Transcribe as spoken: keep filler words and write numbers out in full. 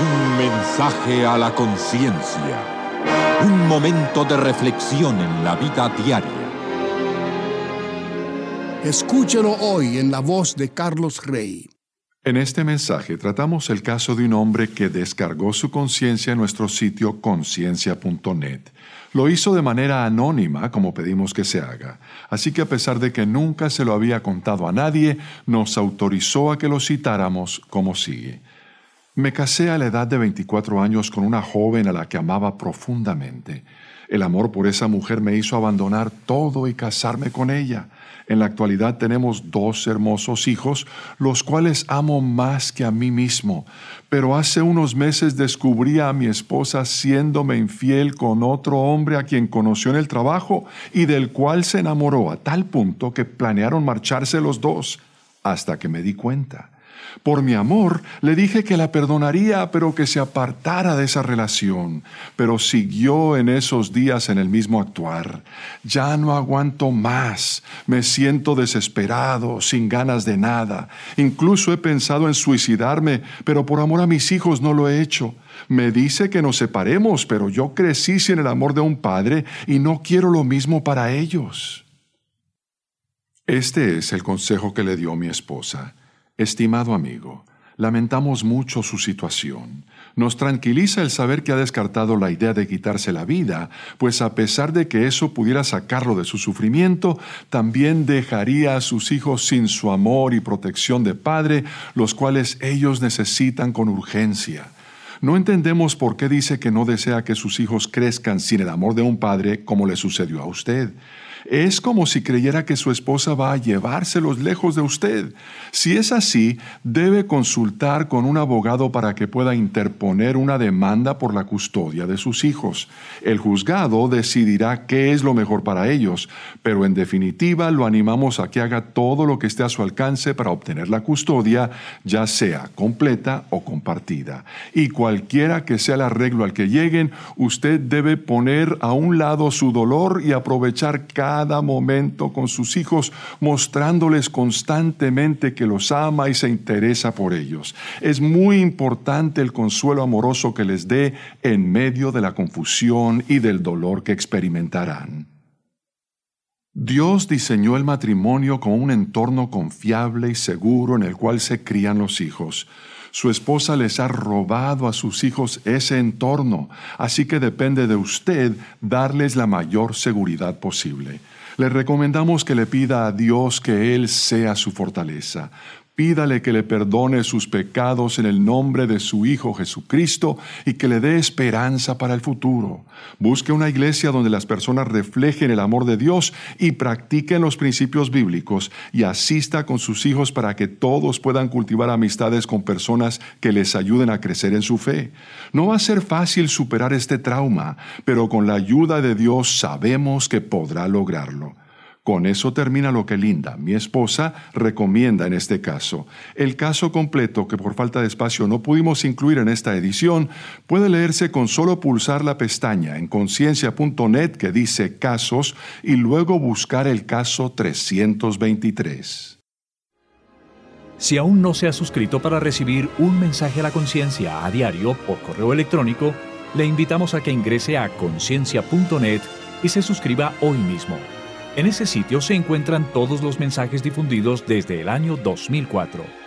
Un mensaje a la conciencia. Un momento de reflexión en la vida diaria. Escúchelo hoy en la voz de Carlos Rey. En este mensaje tratamos el caso de un hombre que descargó su conciencia en nuestro sitio conciencia punto net. Lo hizo de manera anónima, como pedimos que se haga. Así que a pesar de que nunca se lo había contado a nadie, nos autorizó a que lo citáramos como sigue. Me casé a la edad de veinticuatro años con una joven a la que amaba profundamente. El amor por esa mujer me hizo abandonar todo y casarme con ella. En la actualidad tenemos dos hermosos hijos, los cuales amo más que a mí mismo. Pero hace unos meses descubrí a mi esposa siéndome infiel con otro hombre a quien conoció en el trabajo y del cual se enamoró a tal punto que planearon marcharse los dos, hasta que me di cuenta. Por mi amor, le dije que la perdonaría, pero que se apartara de esa relación. Pero siguió en esos días en el mismo actuar. Ya no aguanto más. Me siento desesperado, sin ganas de nada. Incluso he pensado en suicidarme, pero por amor a mis hijos no lo he hecho. Me dice que nos separemos, pero yo crecí sin el amor de un padre y no quiero lo mismo para ellos. Este es el consejo que le dio mi esposa. Estimado amigo, lamentamos mucho su situación. Nos tranquiliza el saber que ha descartado la idea de quitarse la vida, pues a pesar de que eso pudiera sacarlo de su sufrimiento, también dejaría a sus hijos sin su amor y protección de padre, los cuales ellos necesitan con urgencia. No entendemos por qué dice que no desea que sus hijos crezcan sin el amor de un padre como le sucedió a usted. Es como si creyera que su esposa va a llevárselos lejos de usted. Si es así, debe consultar con un abogado para que pueda interponer una demanda por la custodia de sus hijos. El juzgado decidirá qué es lo mejor para ellos, pero en definitiva lo animamos a que haga todo lo que esté a su alcance para obtener la custodia, ya sea completa o compartida. Y cualquiera que sea el arreglo al que lleguen, usted debe poner a un lado su dolor y aprovechar cada cada momento con sus hijos, mostrándoles constantemente que los ama y se interesa por ellos. Es muy importante el consuelo amoroso que les dé en medio de la confusión y del dolor que experimentarán. Dios diseñó el matrimonio como un entorno confiable y seguro en el cual se crían los hijos. Su esposa les ha robado a sus hijos ese entorno, así que depende de usted darles la mayor seguridad posible. Le recomendamos que le pida a Dios que Él sea su fortaleza. Pídale que le perdone sus pecados en el nombre de su Hijo Jesucristo y que le dé esperanza para el futuro. Busque una iglesia donde las personas reflejen el amor de Dios y practiquen los principios bíblicos y asista con sus hijos para que todos puedan cultivar amistades con personas que les ayuden a crecer en su fe. No va a ser fácil superar este trauma, pero con la ayuda de Dios sabemos que podrá lograrlo. Con eso termina lo que Linda, mi esposa, recomienda en este caso. El caso completo, que por falta de espacio no pudimos incluir en esta edición, puede leerse con solo pulsar la pestaña en conciencia punto net que dice Casos y luego buscar el caso trescientos veintitrés. Si aún no se ha suscrito para recibir un mensaje a la conciencia a diario por correo electrónico, le invitamos a que ingrese a conciencia punto net y se suscriba hoy mismo. En ese sitio se encuentran todos los mensajes difundidos desde el año dos mil cuatro.